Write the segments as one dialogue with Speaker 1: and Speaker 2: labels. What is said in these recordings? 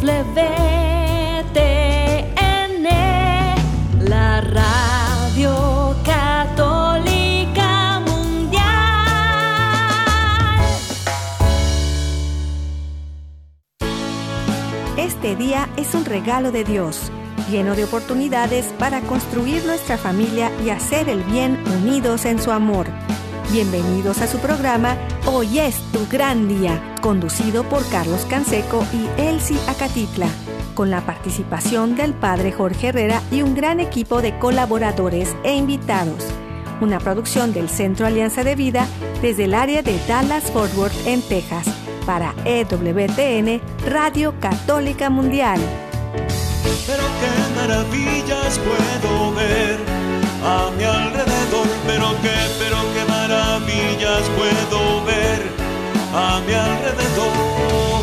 Speaker 1: la Radio Católica Mundial.
Speaker 2: Este día es un regalo de Dios, lleno de oportunidades para construir nuestra familia y hacer el bien unidos en su amor. Bienvenidos a su programa Hoy es tu gran día, conducido por Carlos Canseco y Elsie Acatitla, con la participación del Padre Jorge Herrera y un gran equipo de colaboradores e invitados. Una producción del Centro Alianza de Vida desde el área de Dallas-Fort Worth en Texas, para EWTN Radio Católica Mundial.
Speaker 3: Pero qué maravillas puedo ver a mi alrededor, pero qué maravillas puedo ver a mi alrededor.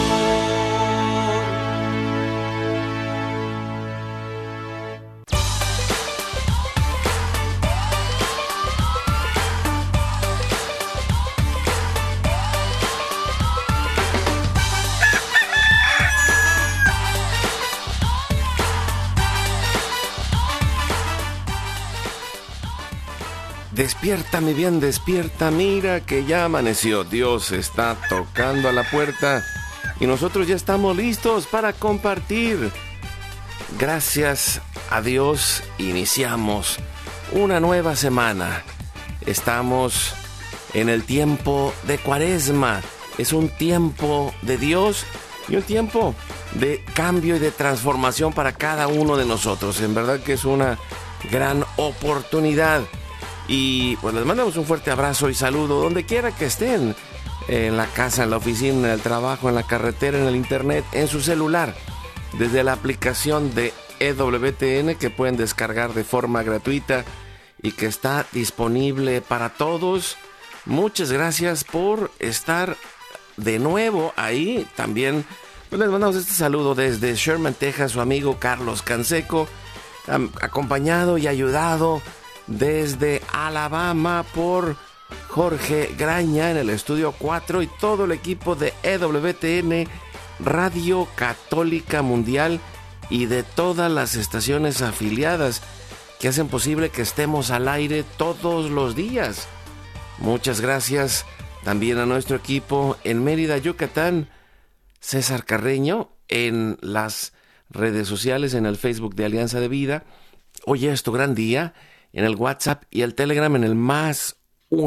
Speaker 4: Despierta, mi bien, despierta, mira que ya amaneció. Dios está tocando a la puerta y nosotros ya estamos listos para compartir. Gracias a Dios iniciamos una nueva semana. Estamos en el tiempo de Cuaresma. Es un tiempo de Dios y un tiempo de cambio y de transformación para cada uno de nosotros. En verdad que es una gran oportunidad. Y pues les mandamos un fuerte abrazo y saludo donde quiera que estén, en la casa, en la oficina, en el trabajo, en la carretera, en el internet, en su celular, desde la aplicación de EWTN que pueden descargar de forma gratuita y que está disponible para todos. Muchas gracias por estar de nuevo ahí. También pues les mandamos este saludo desde Sherman, Texas, su amigo Carlos Canseco, acompañado y ayudado desde Alabama por Jorge Graña en el estudio 4 y todo el equipo de EWTN Radio Católica Mundial y de todas las estaciones afiliadas que hacen posible que estemos al aire todos los días. Muchas gracias también a nuestro equipo en Mérida, Yucatán, César Carreño, en las redes sociales, en el Facebook de Alianza de Vida. Hoy es tu gran día. En el WhatsApp y el Telegram en el más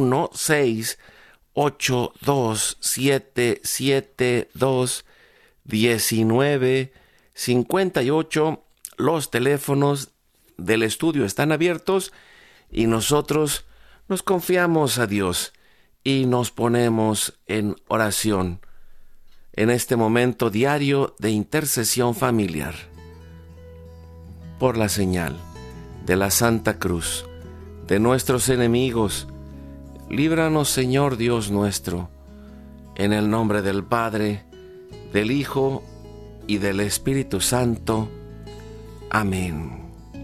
Speaker 4: 1-682-772-1958. Los teléfonos del estudio están abiertos y nosotros nos confiamos a Dios y nos ponemos en oración en este momento diario de intercesión familiar. Por la señal de la Santa Cruz, de nuestros enemigos, líbranos, Señor Dios nuestro, en el nombre del Padre, del Hijo y del Espíritu Santo. Amén.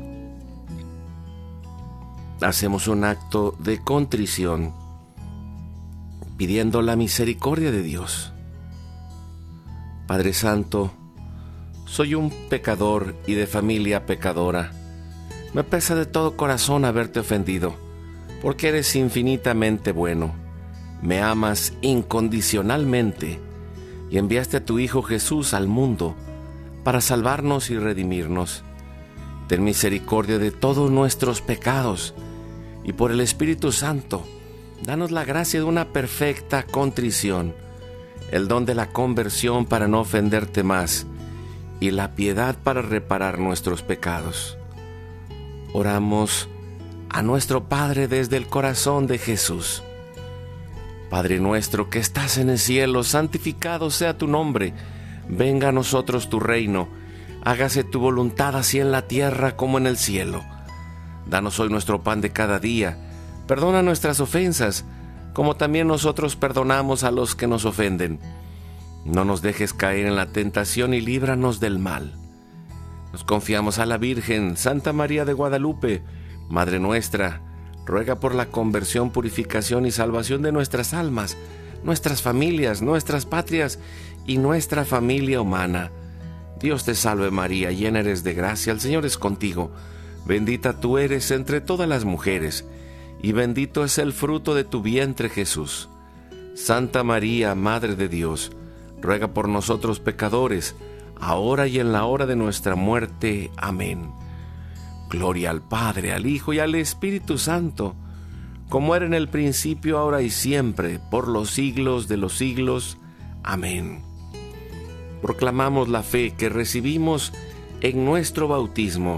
Speaker 4: Hacemos un acto de contrición, pidiendo la misericordia de Dios. Padre Santo, soy un pecador y de familia pecadora. Me pesa de todo corazón haberte ofendido, porque eres infinitamente bueno. Me amas incondicionalmente y enviaste a tu Hijo Jesús al mundo para salvarnos y redimirnos. Ten misericordia de todos nuestros pecados y por el Espíritu Santo, danos la gracia de una perfecta contrición, el don de la conversión para no ofenderte más y la piedad para reparar nuestros pecados. Oramos a nuestro Padre desde el corazón de Jesús. Padre nuestro que estás en el cielo, santificado sea tu nombre. Venga a nosotros tu reino. Hágase tu voluntad así en la tierra como en el cielo. Danos hoy nuestro pan de cada día. Perdona nuestras ofensas, como también nosotros perdonamos a los que nos ofenden. No nos dejes caer en la tentación y líbranos del mal. Nos confiamos a la Virgen, Santa María de Guadalupe, Madre nuestra, ruega por la conversión, purificación y salvación de nuestras almas, nuestras familias, nuestras patrias y nuestra familia humana. Dios te salve María, llena eres de gracia, el Señor es contigo. Bendita tú eres entre todas las mujeres, y bendito es el fruto de tu vientre Jesús. Santa María, Madre de Dios, ruega por nosotros pecadores, ahora y en la hora de nuestra muerte. Amén. Gloria al Padre, al Hijo y al Espíritu Santo, como era en el principio, ahora y siempre, por los siglos de los siglos. Amén. Proclamamos la fe que recibimos en nuestro bautismo.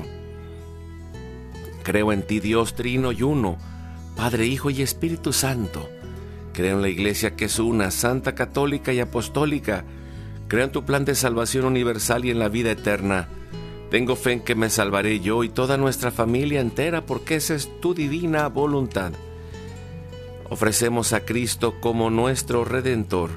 Speaker 4: Creo en ti, Dios trino y uno, Padre, Hijo y Espíritu Santo. Creo en la Iglesia que es una, santa, católica y apostólica. Creo en tu plan de salvación universal y en la vida eterna. Tengo fe en que me salvaré yo y toda nuestra familia entera, porque esa es tu divina voluntad. Ofrecemos a Cristo como nuestro Redentor.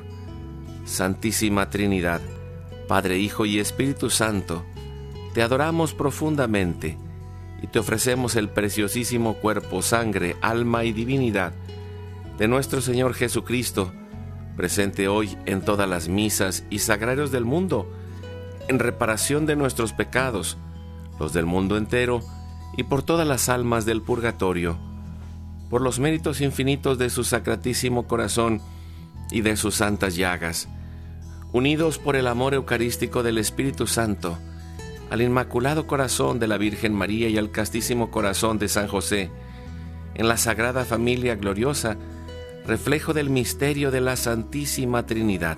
Speaker 4: Santísima Trinidad, Padre, Hijo y Espíritu Santo, te adoramos profundamente y te ofrecemos el preciosísimo cuerpo, sangre, alma y divinidad de nuestro Señor Jesucristo, presente hoy en todas las misas y sagrarios del mundo, en reparación de nuestros pecados, los del mundo entero, y por todas las almas del purgatorio, por los méritos infinitos de su sacratísimo corazón y de sus santas llagas, unidos por el amor eucarístico del Espíritu Santo, al Inmaculado Corazón de la Virgen María y al Castísimo Corazón de San José, en la Sagrada Familia Gloriosa, reflejo del misterio de la Santísima Trinidad.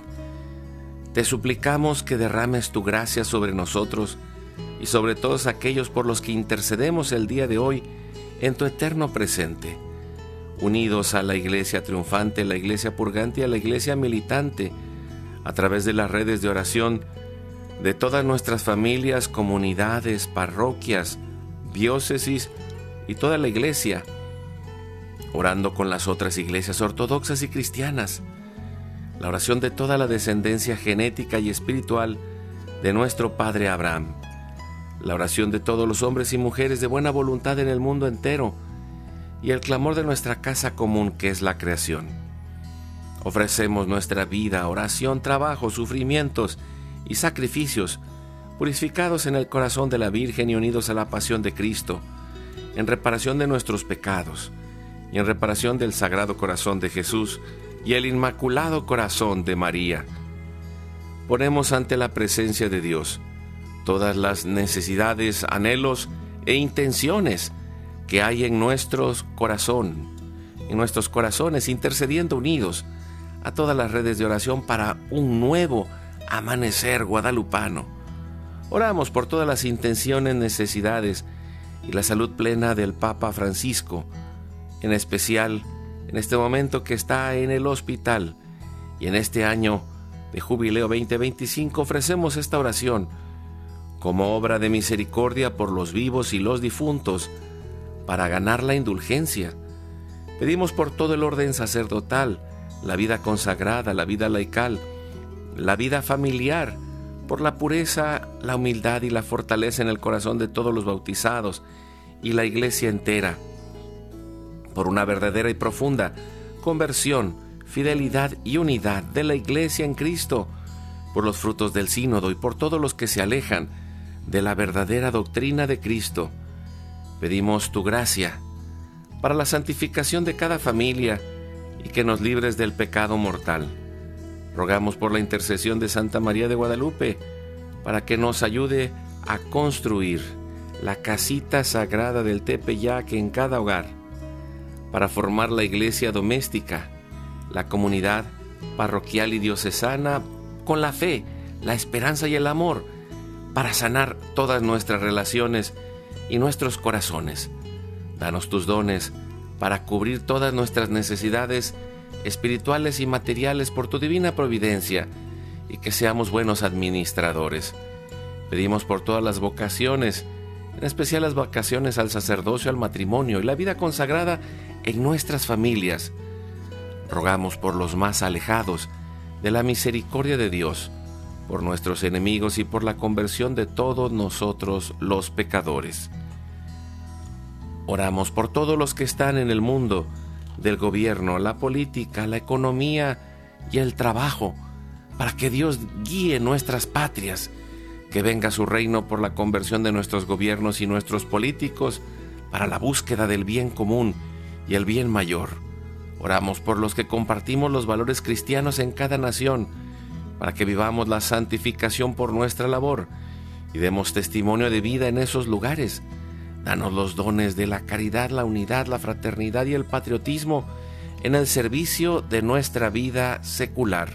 Speaker 4: Te suplicamos que derrames tu gracia sobre nosotros y sobre todos aquellos por los que intercedemos el día de hoy en tu eterno presente, unidos a la Iglesia triunfante, la Iglesia purgante y a la Iglesia militante, a través de las redes de oración de todas nuestras familias, comunidades, parroquias, diócesis y toda la Iglesia, orando con las otras iglesias ortodoxas y cristianas, la oración de toda la descendencia genética y espiritual de nuestro Padre Abraham, la oración de todos los hombres y mujeres de buena voluntad en el mundo entero y el clamor de nuestra casa común que es la creación. Ofrecemos nuestra vida, oración, trabajo, sufrimientos y sacrificios, purificados en el corazón de la Virgen y unidos a la pasión de Cristo, en reparación de nuestros pecados y en reparación del Sagrado Corazón de Jesús y el Inmaculado Corazón de María. Ponemos ante la presencia de Dios todas las necesidades, anhelos e intenciones que hay en nuestros corazones, intercediendo unidos a todas las redes de oración para un nuevo amanecer guadalupano. Oramos por todas las intenciones, necesidades y la salud plena del Papa Francisco, en especial en este momento que está en el hospital, y en este año de Jubileo 2025 ofrecemos esta oración como obra de misericordia por los vivos y los difuntos, para ganar la indulgencia. Pedimos por todo el orden sacerdotal, la vida consagrada, la vida laical, la vida familiar, por la pureza, la humildad y la fortaleza en el corazón de todos los bautizados y la Iglesia entera, por una verdadera y profunda conversión, fidelidad y unidad de la Iglesia en Cristo, por los frutos del sínodo y por todos los que se alejan de la verdadera doctrina de Cristo. Pedimos tu gracia para la santificación de cada familia y que nos libres del pecado mortal. Rogamos por la intercesión de Santa María de Guadalupe para que nos ayude a construir la casita sagrada del Tepeyac en cada hogar, para formar la iglesia doméstica, la comunidad parroquial y diocesana con la fe, la esperanza y el amor, para sanar todas nuestras relaciones y nuestros corazones. Danos tus dones para cubrir todas nuestras necesidades espirituales y materiales por tu divina providencia, y que seamos buenos administradores. Pedimos por todas las vocaciones, en especial las vocaciones al sacerdocio, al matrimonio y la vida consagrada en nuestras familias. Rogamos por los más alejados de la misericordia de Dios, por nuestros enemigos y por la conversión de todos nosotros los pecadores. Oramos por todos los que están en el mundo del gobierno, la política, la economía y el trabajo, para que Dios guíe nuestras patrias, que venga su reino por la conversión de nuestros gobiernos y nuestros políticos para la búsqueda del bien común y el bien mayor. Oramos por los que compartimos los valores cristianos en cada nación, para que vivamos la santificación por nuestra labor y demos testimonio de vida en esos lugares. Danos los dones de la caridad, la unidad, la fraternidad y el patriotismo en el servicio de nuestra vida secular.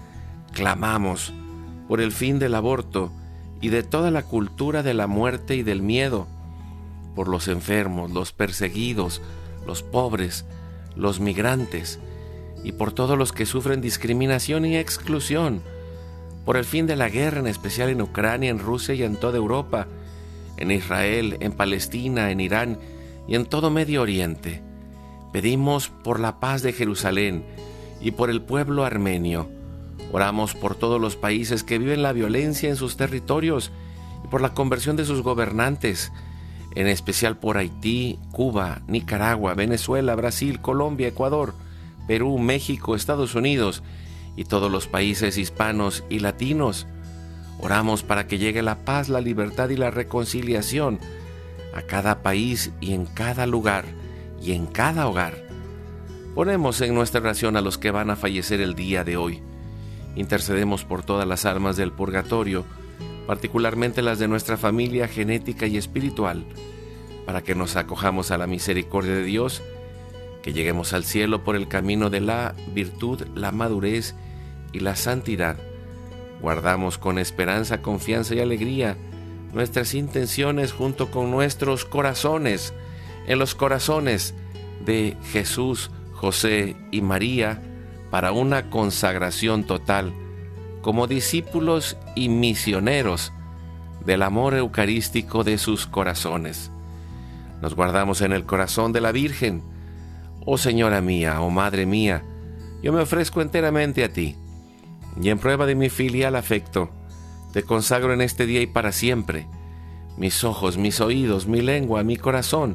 Speaker 4: Clamamos por el fin del aborto y de toda la cultura de la muerte y del miedo, por los enfermos, los perseguidos, los pobres, los migrantes y por todos los que sufren discriminación y exclusión, por el fin de la guerra, en especial en Ucrania, en Rusia y en toda Europa, en Israel, en Palestina, en Irán y en todo Medio Oriente. Pedimos por la paz de Jerusalén y por el pueblo armenio. Oramos por todos los países que viven la violencia en sus territorios y por la conversión de sus gobernantes, en especial por Haití, Cuba, Nicaragua, Venezuela, Brasil, Colombia, Ecuador, Perú, México, Estados Unidos y todos los países hispanos y latinos. Oramos para que llegue la paz, la libertad y la reconciliación a cada país y en cada lugar y en cada hogar. Ponemos en nuestra oración a los que van a fallecer el día de hoy. Intercedemos por todas las almas del purgatorio, particularmente las de nuestra familia genética y espiritual, para que nos acojamos a la misericordia de Dios, que lleguemos al cielo por el camino de la virtud, la madurez y la santidad. Guardamos con esperanza, confianza y alegría nuestras intenciones junto con nuestros corazones, en los corazones de Jesús, José y María, para una consagración total, como discípulos y misioneros del amor eucarístico de sus corazones. Nos guardamos en el corazón de la Virgen. Oh Señora mía, oh Madre mía, yo me ofrezco enteramente a ti, y en prueba de mi filial afecto, te consagro en este día y para siempre, mis ojos, mis oídos, mi lengua, mi corazón,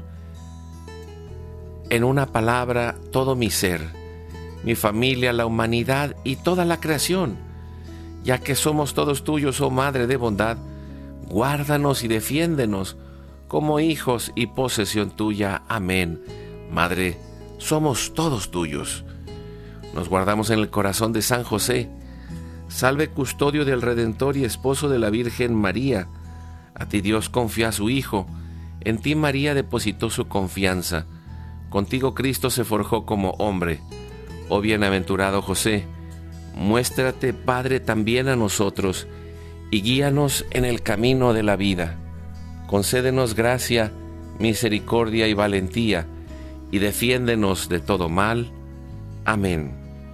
Speaker 4: en una palabra, todo mi ser, mi familia, la humanidad y toda la creación. Ya que somos todos tuyos, oh Madre de bondad, guárdanos y defiéndenos como hijos y posesión tuya. Amén. Madre, somos todos tuyos. Nos guardamos en el corazón de San José. Salve, custodio del Redentor y esposo de la Virgen María. A ti Dios confía a su Hijo. En ti María depositó su confianza. Contigo Cristo se forjó como hombre. Oh bienaventurado José, muéstrate, Padre, también a nosotros, y guíanos en el camino de la vida. Concédenos gracia, misericordia y valentía, y defiéndenos de todo mal. Amén.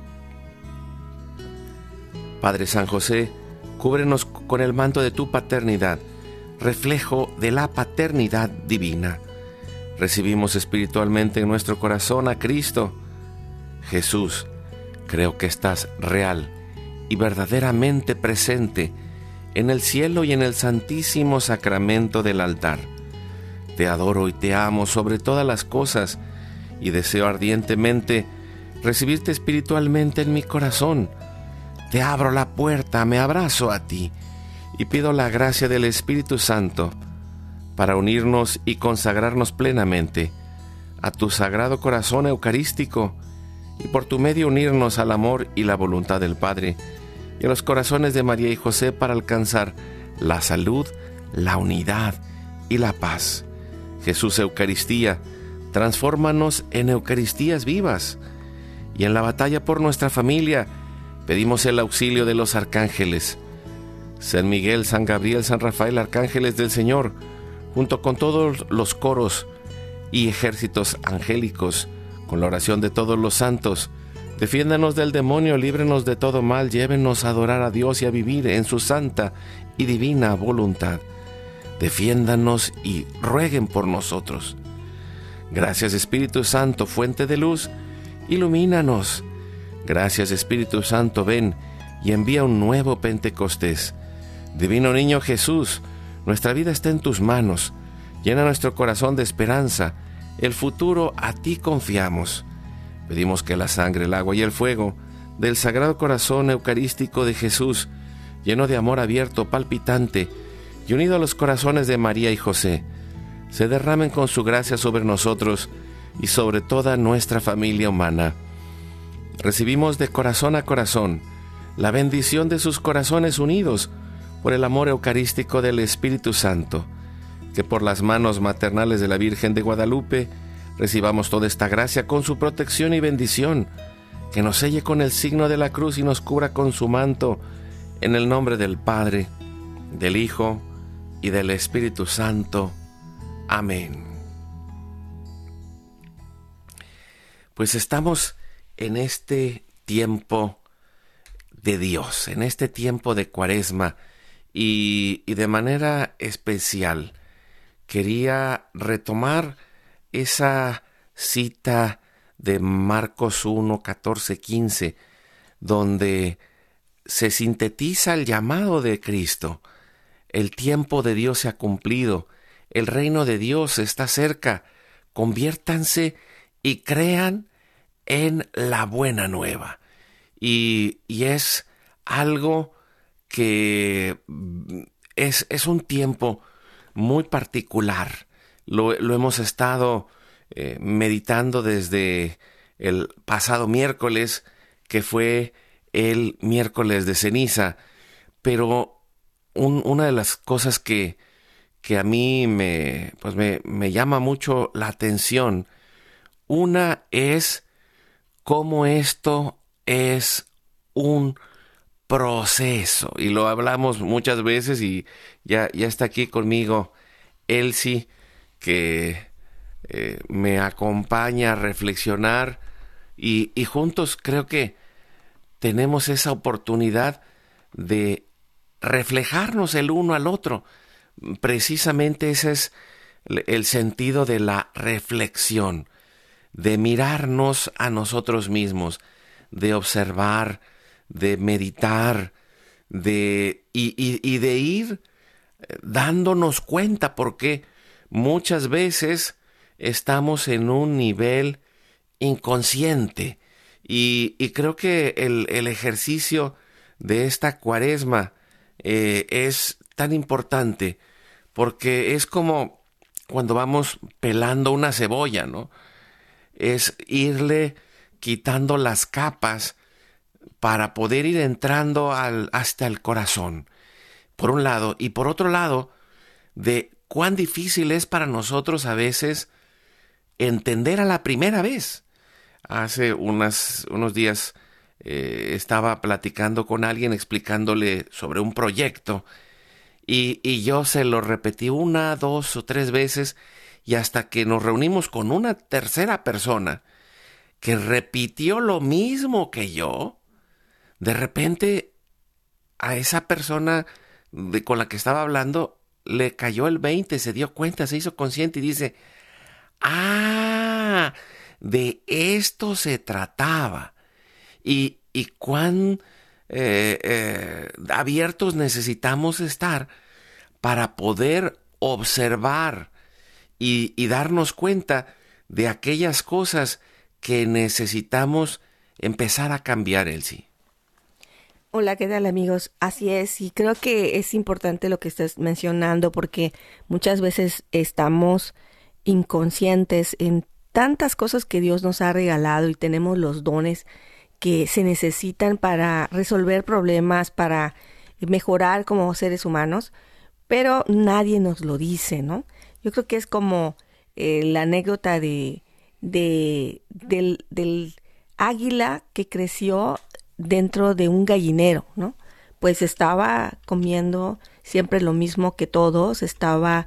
Speaker 4: Padre San José, cúbrenos con el manto de tu paternidad, reflejo de la paternidad divina. Recibimos espiritualmente en nuestro corazón a Cristo. Jesús, creo que estás real y verdaderamente presente en el cielo y en el santísimo sacramento del altar. Te adoro y te amo sobre todas las cosas y deseo ardientemente recibirte espiritualmente en mi corazón. Te abro la puerta, me abrazo a ti y pido la gracia del Espíritu Santo para unirnos y consagrarnos plenamente a tu sagrado corazón eucarístico, y por tu medio unirnos al amor y la voluntad del Padre y a los corazones de María y José para alcanzar la salud, la unidad y la paz. Jesús Eucaristía, transfórmanos en Eucaristías vivas, y en la batalla por nuestra familia pedimos el auxilio de los arcángeles. San Miguel, San Gabriel, San Rafael, arcángeles del Señor, junto con todos los coros y ejércitos angélicos, con la oración de todos los santos, defiéndanos del demonio, líbrenos de todo mal, llévenos a adorar a Dios y a vivir en su santa y divina voluntad. Defiéndanos y rueguen por nosotros. Gracias Espíritu Santo, fuente de luz, ilumínanos. Gracias Espíritu Santo, ven y envía un nuevo Pentecostés. Divino Niño Jesús, nuestra vida está en tus manos. Llena nuestro corazón de esperanza. El futuro a ti confiamos. Pedimos que la sangre, el agua y el fuego del Sagrado Corazón Eucarístico de Jesús, lleno de amor abierto, palpitante, y unido a los corazones de María y José, se derramen con su gracia sobre nosotros y sobre toda nuestra familia humana. Recibimos de corazón a corazón la bendición de sus corazones unidos por el amor eucarístico del Espíritu Santo. Que por las manos maternales de la Virgen de Guadalupe recibamos toda esta gracia con su protección y bendición, que nos selle con el signo de la cruz y nos cubra con su manto, en el nombre del Padre, del Hijo y del Espíritu Santo. Amén. Pues estamos en este tiempo de Dios, en este tiempo de Cuaresma, y de manera especial quería retomar esa cita de Marcos 1, 14, 15, donde se sintetiza el llamado de Cristo. El tiempo de Dios se ha cumplido, el reino de Dios está cerca, conviértanse y crean en la buena nueva. Y es algo que es un tiempo muy particular. Lo hemos estado meditando desde el pasado miércoles, que fue el miércoles de ceniza, pero una de las cosas que a mí me llama mucho la atención, una es cómo esto es un proceso, y lo hablamos muchas veces, y ya está aquí conmigo Elsie, que me acompaña a reflexionar, y juntos creo que tenemos esa oportunidad de reflejarnos el uno al otro. Precisamente ese es el sentido de la reflexión, de mirarnos a nosotros mismos, de observar, de meditar, y de ir dándonos cuenta, porque muchas veces estamos en un nivel inconsciente, y creo que el ejercicio de esta Cuaresma es tan importante, porque es como cuando vamos pelando una cebolla, ¿no? Es irle quitando las capas para poder ir entrando hasta el corazón, por un lado, y por otro lado, de cuán difícil es para nosotros a veces entender a la primera vez. Hace unos días estaba platicando con alguien, explicándole sobre un proyecto, y yo se lo repetí 1, 2 o 3 veces, y hasta que nos reunimos con una tercera persona que repitió lo mismo que yo, de repente a esa persona con la que estaba hablando le cayó el 20, se dio cuenta, se hizo consciente y dice: ¡ah! De esto se trataba. Y cuán abiertos necesitamos estar para poder observar y darnos cuenta de aquellas cosas que necesitamos empezar a cambiar, Elsie.
Speaker 2: Hola, ¿qué tal, amigos? Así es, y creo que es importante lo que estás mencionando, porque muchas veces estamos inconscientes en tantas cosas que Dios nos ha regalado, y tenemos los dones que se necesitan para resolver problemas, para mejorar como seres humanos, pero nadie nos lo dice, ¿no? Yo creo que es como la anécdota del águila que creció dentro de un gallinero, ¿no? Pues estaba comiendo siempre lo mismo que todos, estaba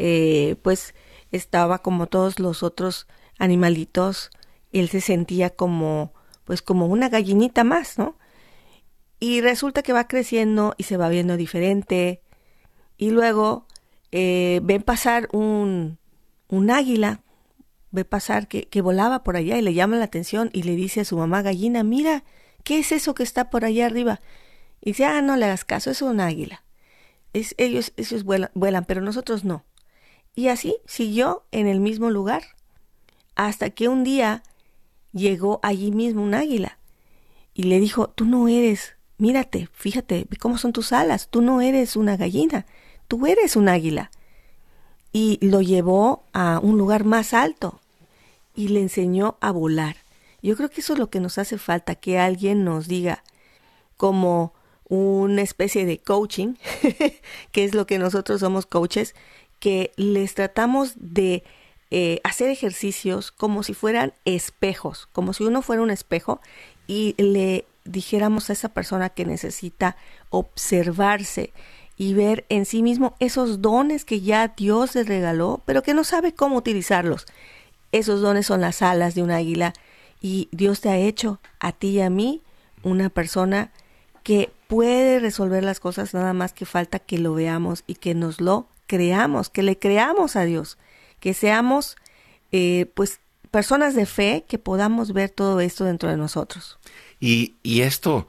Speaker 2: como todos los otros animalitos, él se sentía como una gallinita más, ¿no? Y resulta que va creciendo y se va viendo diferente, y luego ven pasar un águila, ve pasar que volaba por allá, y le llama la atención y le dice a su mamá gallina: mira, ¿qué es eso que está por allá arriba? Y dice: no le hagas caso, es un águila. Ellos vuelan, pero nosotros no. Y así siguió en el mismo lugar, hasta que un día llegó allí mismo un águila y le dijo: tú no eres, mírate, fíjate, cómo son tus alas, tú no eres una gallina, tú eres un águila. Y lo llevó a un lugar más alto y le enseñó a volar. Yo creo que eso es lo que nos hace falta, que alguien nos diga, como una especie de coaching, que es lo que nosotros somos coaches, que les tratamos de hacer ejercicios como si fueran espejos, como si uno fuera un espejo y le dijéramos a esa persona que necesita observarse y ver en sí mismo esos dones que ya Dios les regaló, pero que no sabe cómo utilizarlos. Esos dones son las alas de un águila y Dios te ha hecho a ti y a mí una persona que puede resolver las cosas, nada más que falta que lo veamos y que nos lo creamos, que le creamos a Dios, que seamos pues personas de fe, que podamos ver todo esto dentro de nosotros.
Speaker 4: Y esto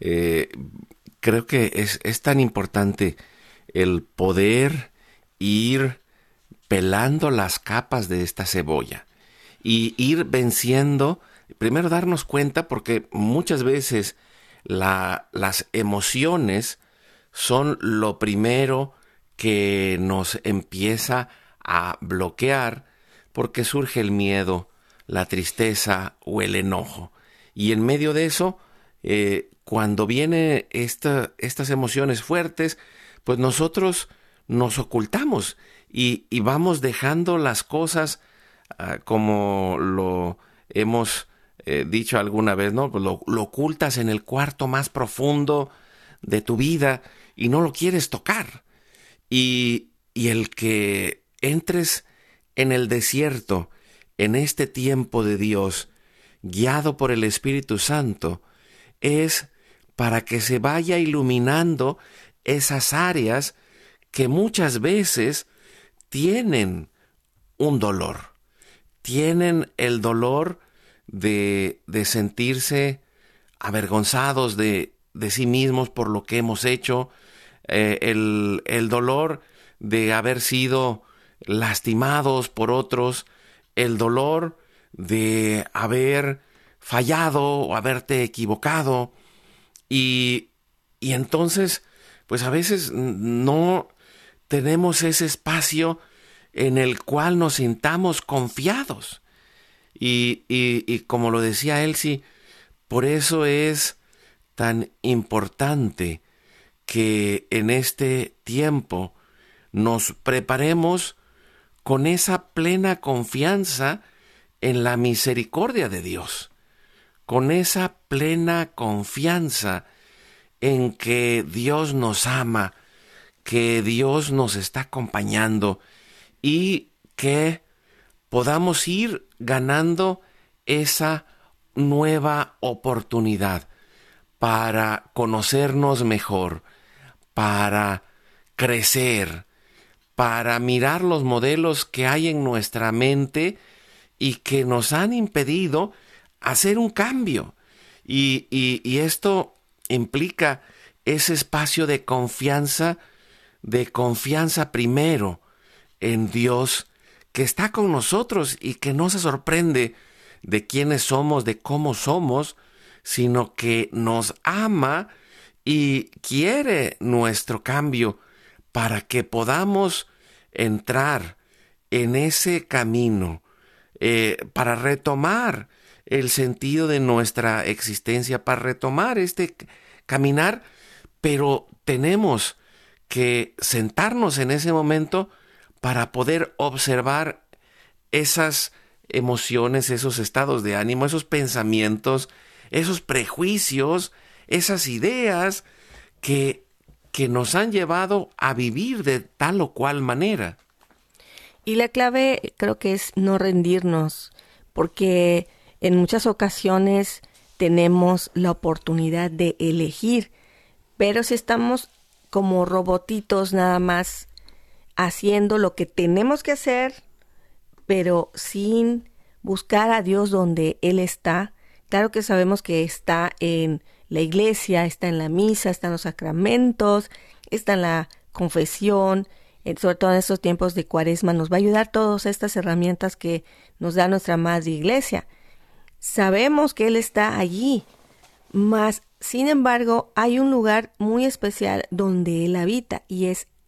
Speaker 4: creo que es tan importante, el poder ir pelando las capas de esta cebolla y ir venciendo, primero darnos cuenta, porque muchas veces las emociones son lo primero que nos empieza a bloquear, porque surge el miedo, la tristeza o el enojo. Y en medio de eso, cuando vienen estas emociones fuertes, pues nosotros nos ocultamos y vamos dejando las cosas como lo hemos dicho alguna vez, ¿no? Pues lo ocultas en el cuarto más profundo de tu vida y no lo quieres tocar. Y el que entres en el desierto, en este tiempo de Dios, guiado por el Espíritu Santo, es para que se vaya iluminando esas áreas que muchas veces tienen un dolor. Tienen el dolor de sentirse avergonzados de sí mismos por lo que hemos hecho, el dolor de haber sido lastimados por otros, el dolor de haber fallado o haberte equivocado, y entonces pues a veces no tenemos ese espacio en el cual nos sintamos confiados. Y como lo decía Elsie, por eso es tan importante que en este tiempo nos preparemos con esa plena confianza en la misericordia de Dios, con esa plena confianza en que Dios nos ama, que Dios nos está acompañando y que podamos ir ganando esa nueva oportunidad para conocernos mejor, para crecer, para mirar los modelos que hay en nuestra mente y que nos han impedido hacer un cambio. Y esto implica ese espacio de confianza primero en Dios, que está con nosotros y que no se sorprende de quiénes somos, de cómo somos, sino que nos ama y quiere nuestro cambio para que podamos entrar en ese camino, para retomar el sentido de nuestra existencia, para retomar este caminar, pero tenemos que sentarnos en ese momento para poder observar esas emociones, esos estados de ánimo, esos pensamientos, esos prejuicios, esas ideas que nos han llevado a vivir de tal o cual manera.
Speaker 2: Y la clave creo que es no rendirnos, porque en muchas ocasiones tenemos la oportunidad de elegir, pero si estamos como robotitos nada más haciendo lo que tenemos que hacer, pero sin buscar a Dios donde Él está. Claro que sabemos que está en la iglesia, está en la misa, está en los sacramentos, está en la confesión, sobre todo en estos tiempos de Cuaresma, nos va a ayudar todas estas herramientas que nos da nuestra Madre Iglesia. Sabemos que Él está allí, mas, sin embargo, hay un lugar muy especial donde Él habita, y es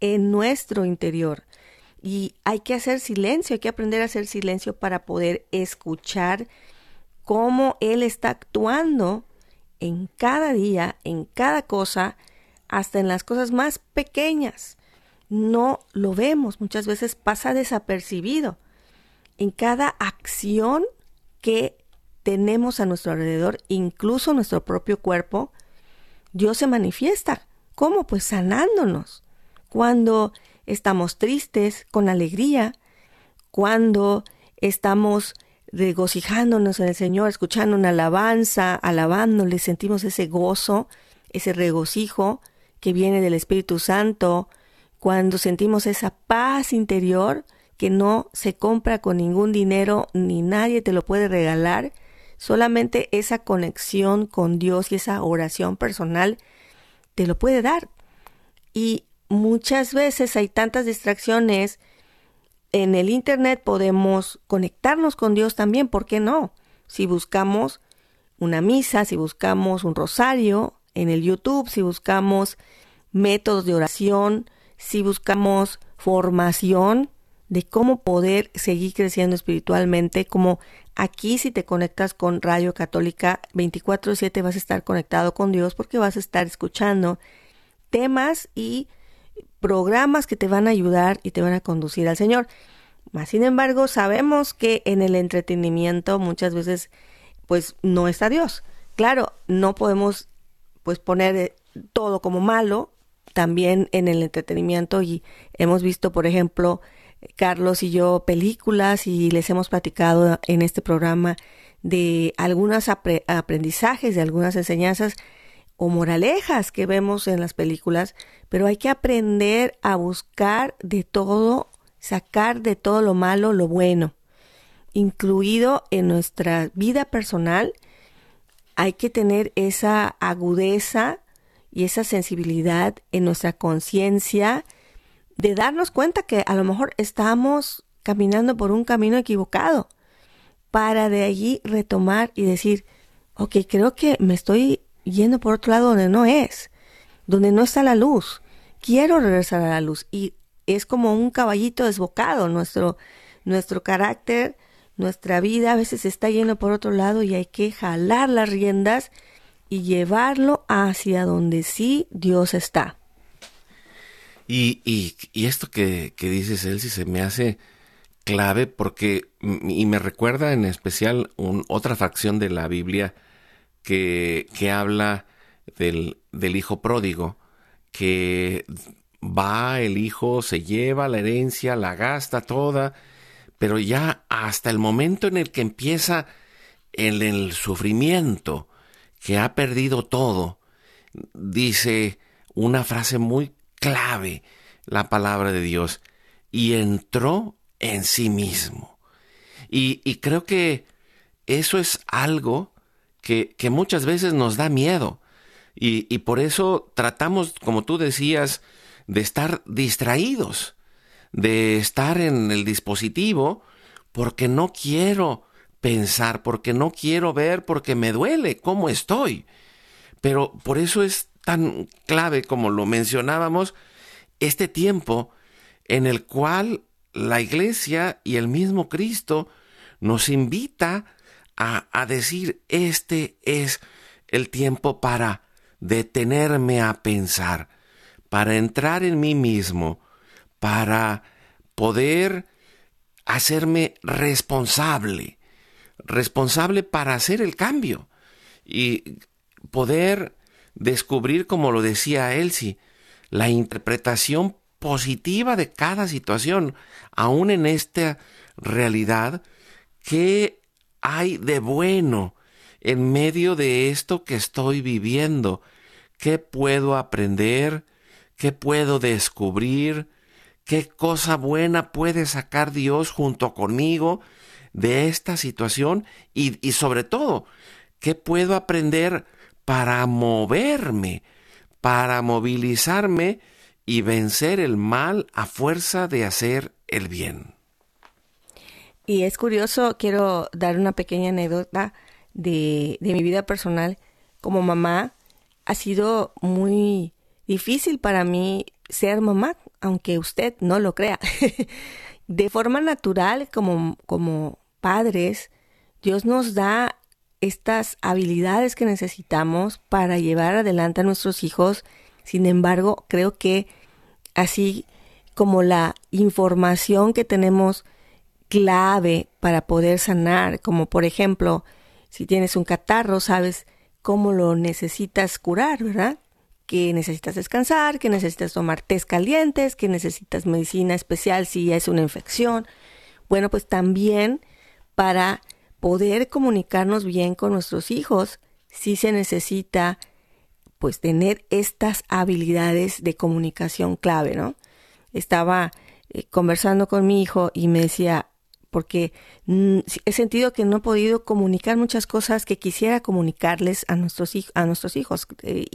Speaker 2: en nuestro interior. Y hay que hacer silencio, hay que aprender a hacer silencio para poder escuchar cómo Él está actuando en cada día, en cada cosa, hasta en las cosas más pequeñas. No lo vemos, muchas veces pasa desapercibido. En cada acción que tenemos a nuestro alrededor, incluso nuestro propio cuerpo, Dios se manifiesta. ¿Cómo? Pues sanándonos. Cuando estamos tristes, con alegría, cuando estamos regocijándonos en el Señor, escuchando una alabanza, alabándole, sentimos ese gozo, ese regocijo que viene del Espíritu Santo, cuando sentimos esa paz interior que no se compra con ningún dinero, ni nadie te lo puede regalar, solamente esa conexión con Dios y esa oración personal te lo puede dar. Y muchas veces hay tantas distracciones. En el internet podemos conectarnos con Dios también, ¿por qué no? Si buscamos una misa, si buscamos un rosario en el YouTube, si buscamos métodos de oración, si buscamos formación de cómo poder seguir creciendo espiritualmente, como aquí si te conectas con Radio Católica 24/7 vas a estar conectado con Dios porque vas a estar escuchando temas y programas que te van a ayudar y te van a conducir al Señor. Más sin embargo, sabemos que en el entretenimiento muchas veces pues no está Dios. Claro, no podemos pues poner todo como malo también en el entretenimiento, y hemos visto, por ejemplo, Carlos y yo, películas, y les hemos platicado en este programa de algunos aprendizajes, de algunas enseñanzas o moralejas que vemos en las películas, pero hay que aprender a buscar de todo, sacar de todo lo malo lo bueno, incluido en nuestra vida personal. Hay que tener esa agudeza y esa sensibilidad en nuestra conciencia de darnos cuenta que a lo mejor estamos caminando por un camino equivocado, para de allí retomar y decir, ok, creo que me estoy yendo por otro lado donde no es, donde no está la luz. Quiero regresar a la luz. Y es como un caballito desbocado. Nuestro carácter, nuestra vida a veces está yendo por otro lado y hay que jalar las riendas y llevarlo hacia donde sí Dios está.
Speaker 4: Y esto que dices, Elsie, se me hace clave porque, y me recuerda en especial otra facción de la Biblia que habla del hijo pródigo, que va el hijo, se lleva la herencia, la gasta toda, pero ya hasta el momento en el que empieza el sufrimiento, que ha perdido todo, dice una frase muy clave, la palabra de Dios, y entró en sí mismo. Y creo que eso es algo que muchas veces nos da miedo, y por eso tratamos, como tú decías, de estar distraídos, de estar en el dispositivo, porque no quiero pensar, porque no quiero ver, porque me duele cómo estoy. Pero por eso es tan clave, como lo mencionábamos, este tiempo en el cual la Iglesia y el mismo Cristo nos invita a decir, este es el tiempo para detenerme a pensar, para entrar en mí mismo, para poder hacerme responsable para hacer el cambio y poder descubrir, como lo decía Elsie, la interpretación positiva de cada situación, aún en esta realidad. ¿Qué hay de bueno en medio de esto que estoy viviendo? ¿Qué puedo aprender? ¿Qué puedo descubrir? ¿Qué cosa buena puede sacar Dios junto conmigo de esta situación? Y sobre todo, ¿qué puedo aprender para moverme, para movilizarme y vencer el mal a fuerza de hacer el bien?
Speaker 2: Y es curioso, quiero dar una pequeña anécdota de mi vida personal. Como mamá, ha sido muy difícil para mí ser mamá. aunque usted no lo crea, de forma natural como padres, Dios nos da estas habilidades que necesitamos para llevar adelante a nuestros hijos. Sin embargo, creo que así como la información que tenemos clave para poder sanar, como por ejemplo, si tienes un catarro, sabes cómo lo necesitas curar, ¿verdad? Que necesitas descansar, que necesitas tomar tés calientes, que necesitas medicina especial si es una infección. Bueno, pues también para poder comunicarnos bien con nuestros hijos, sí se necesita pues tener estas habilidades de comunicación clave, ¿no? Estaba conversando con mi hijo y me decía, porque he sentido que no he podido comunicar muchas cosas que quisiera comunicarles a nuestros hijos.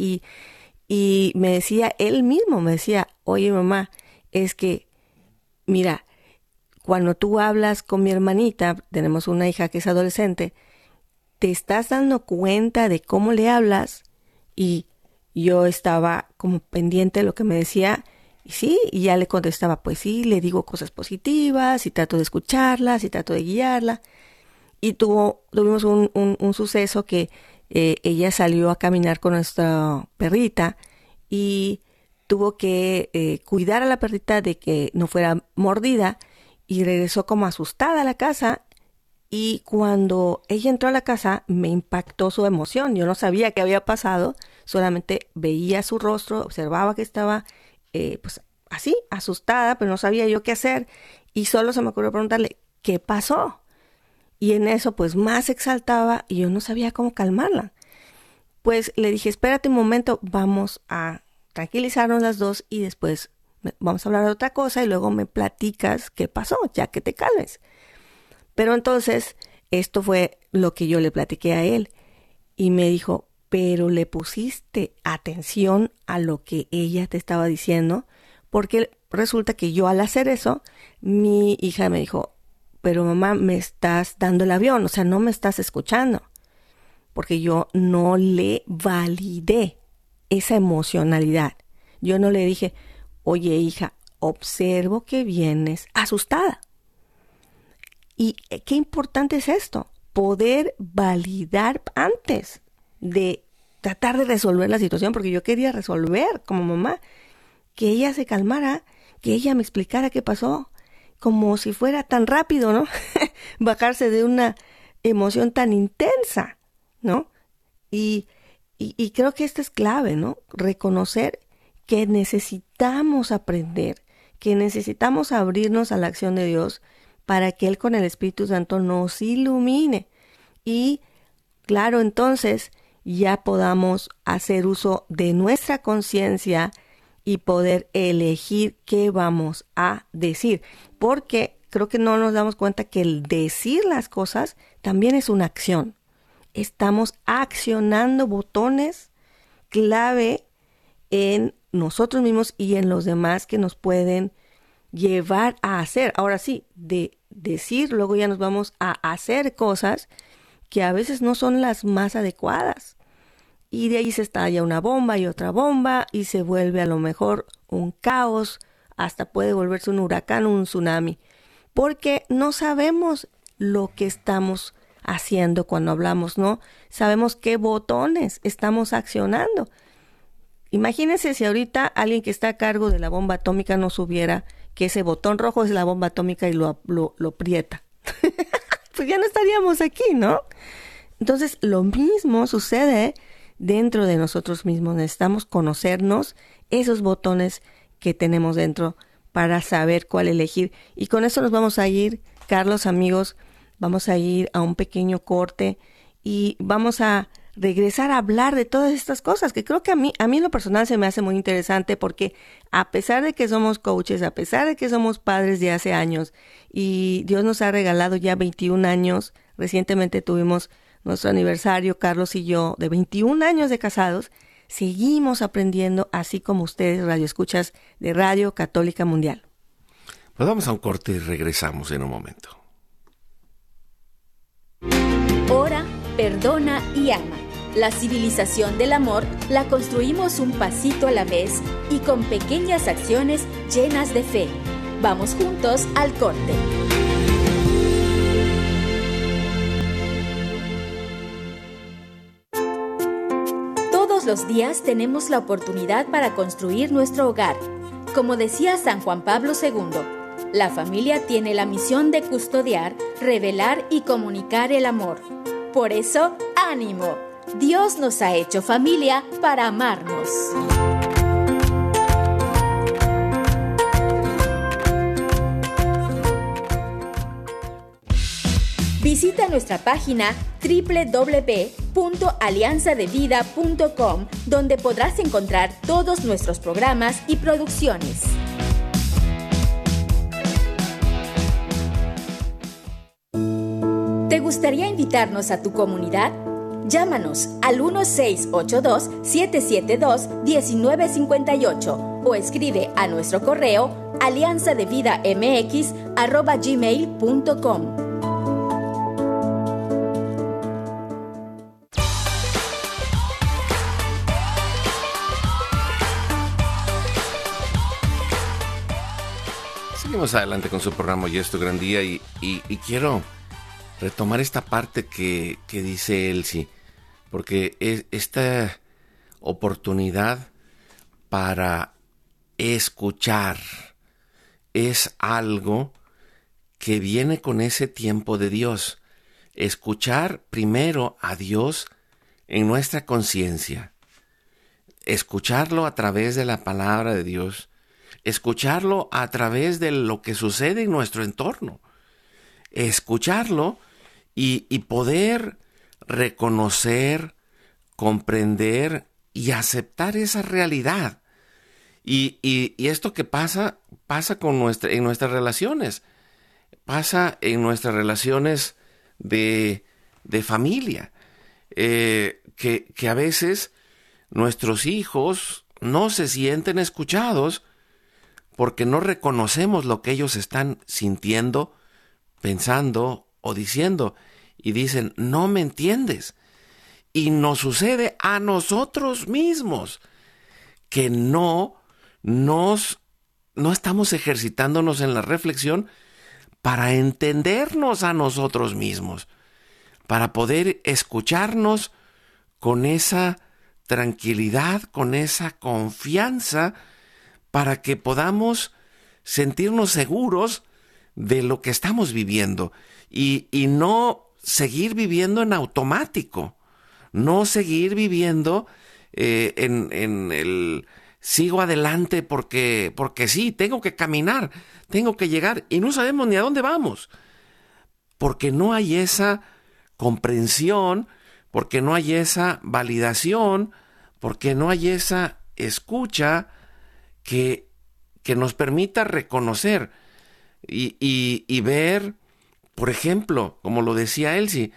Speaker 2: Y me decía, él mismo me decía, oye mamá, es que, mira, cuando tú hablas con mi hermanita, tenemos una hija que es adolescente, te estás dando cuenta de cómo le hablas. Y yo estaba como pendiente de lo que me decía. Y sí, y ya le contestaba, pues sí, le digo cosas positivas, y trato de escucharlas, y trato de guiarla. Y tuvimos un suceso que ella salió a caminar con nuestra perrita y tuvo que cuidar a la perrita de que no fuera mordida, y regresó como asustada a la casa. Y cuando ella entró a la casa, me impactó su emoción. Yo no sabía qué había pasado, solamente veía su rostro, observaba que estaba pues así, asustada, pero no sabía yo qué hacer. Y solo se me ocurrió preguntarle, ¿qué pasó? Y en eso pues más exaltaba y yo no sabía cómo calmarla. Pues le dije, espérate un momento, vamos a tranquilizarnos las dos y después vamos a hablar de otra cosa y luego me platicas qué pasó, ya que te calmes. Pero entonces, esto fue lo que yo le platiqué a él. Y me dijo, pero le pusiste atención a lo que ella te estaba diciendo, porque resulta que yo al hacer eso, mi hija me dijo, pero mamá, me estás dando el avión, o sea, no me estás escuchando, porque yo no le validé esa emocionalidad. Yo no le dije, oye hija, observo que vienes asustada. Y qué importante es esto, poder validar antes de tratar de resolver la situación, porque yo quería resolver como mamá, que ella se calmara, que ella me explicara qué pasó, como si fuera tan rápido, ¿no? Bajarse de una emoción tan intensa, ¿no? Y creo que esto es clave, ¿no? Reconocer que necesitamos aprender, que necesitamos abrirnos a la acción de Dios para que Él con el Espíritu Santo nos ilumine. Y claro, entonces ya podamos hacer uso de nuestra conciencia y poder elegir qué vamos a decir. Porque creo que no nos damos cuenta que el decir las cosas también es una acción. Estamos accionando botones clave en nosotros mismos y en los demás que nos pueden llevar a hacer. Ahora sí, de decir, luego ya nos vamos a hacer cosas que a veces no son las más adecuadas. Y de ahí se estalla una bomba y otra bomba y se vuelve a lo mejor un caos, hasta puede volverse un huracán o un tsunami. Porque no sabemos lo que estamos haciendo cuando hablamos, ¿no? Sabemos qué botones estamos accionando. Imagínense si ahorita alguien que está a cargo de la bomba atómica no supiera que ese botón rojo es la bomba atómica y lo aprieta. Pues ya no estaríamos aquí, ¿no? Entonces, lo mismo sucede dentro de nosotros mismos. Necesitamos conocernos esos botones que tenemos dentro para saber cuál elegir. Y con eso nos vamos a ir, Carlos, amigos, vamos a ir a un pequeño corte y vamos a regresar a hablar de todas estas cosas que creo que a mí en lo personal se me hace muy interesante, porque a pesar de que somos coaches, a pesar de que somos padres de hace años y Dios nos ha regalado ya 21 años, recientemente tuvimos nuestro aniversario, Carlos y yo, de 21 años de casados, seguimos aprendiendo, así como ustedes, radioescuchas de Radio Católica Mundial.
Speaker 4: Pues vamos a un corte y regresamos en un momento.
Speaker 1: Ora, perdona y ama. La civilización del amor la construimos un pasito a la vez y con pequeñas acciones llenas de fe. Vamos juntos al corte. Todos los días tenemos la oportunidad para construir nuestro hogar. Como decía San Juan Pablo II, la familia tiene la misión de custodiar, revelar y comunicar el amor. Por eso, ¡ánimo! Dios nos ha hecho familia para amarnos. Visita nuestra página www.alianzadevida.com, donde podrás encontrar todos nuestros programas y producciones. ¿Te gustaría invitarnos a tu comunidad? Llámanos al 1682-772-1958 o escribe a nuestro correo alianzadevidamx@gmail.com.
Speaker 4: Seguimos adelante con su programa Hoy es tu gran día y quiero retomar esta parte que dice Elsie, porque esta oportunidad para escuchar es algo que viene con ese tiempo de Dios. Escuchar primero a Dios en nuestra conciencia, escucharlo a través de la palabra de Dios, escucharlo a través de lo que sucede en nuestro entorno, escucharlo y poder reconocer, comprender y aceptar esa realidad. Y esto que pasa en nuestras relaciones, pasa en nuestras relaciones de familia, que a veces nuestros hijos no se sienten escuchados porque no reconocemos lo que ellos están sintiendo, pensando o diciendo, y dicen, no me entiendes. Y nos sucede a nosotros mismos que no estamos ejercitándonos en la reflexión para entendernos a nosotros mismos, para poder escucharnos con esa tranquilidad, con esa confianza, para que podamos sentirnos seguros de lo que estamos viviendo y no seguir viviendo en automático, no seguir viviendo en el sigo adelante porque sí, tengo que caminar, tengo que llegar y no sabemos ni a dónde vamos, porque no hay esa comprensión, porque no hay esa validación, porque no hay esa escucha que nos permita reconocer y ver, por ejemplo, como lo decía Elsie,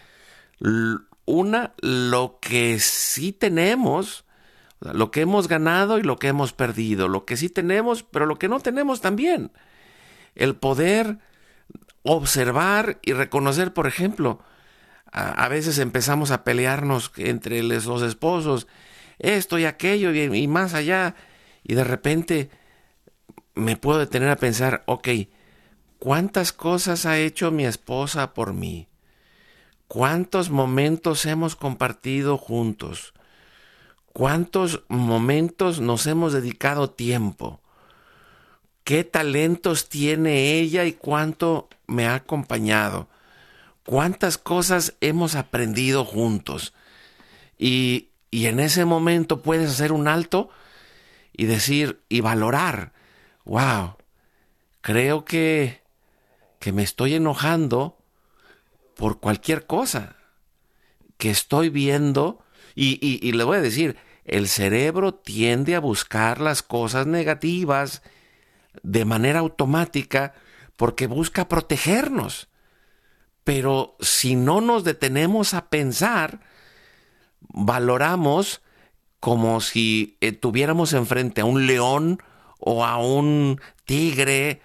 Speaker 4: lo que sí tenemos, lo que hemos ganado y lo que hemos perdido, lo que sí tenemos, pero lo que no tenemos también. El poder observar y reconocer, por ejemplo, a veces empezamos a pelearnos entre los esposos, esto y aquello y más allá, y de repente me puedo detener a pensar, ok, ¿cuántas cosas ha hecho mi esposa por mí? ¿Cuántos momentos hemos compartido juntos? ¿Cuántos momentos nos hemos dedicado tiempo? ¿Qué talentos tiene ella y cuánto me ha acompañado? ¿Cuántas cosas hemos aprendido juntos? Y en ese momento puedes hacer un alto y decir y valorar, wow, creo que me estoy enojando por cualquier cosa que estoy viendo y le voy a decir, el cerebro tiende a buscar las cosas negativas de manera automática porque busca protegernos. Pero si no nos detenemos a pensar, valoramos como si tuviéramos enfrente a un león o a un tigre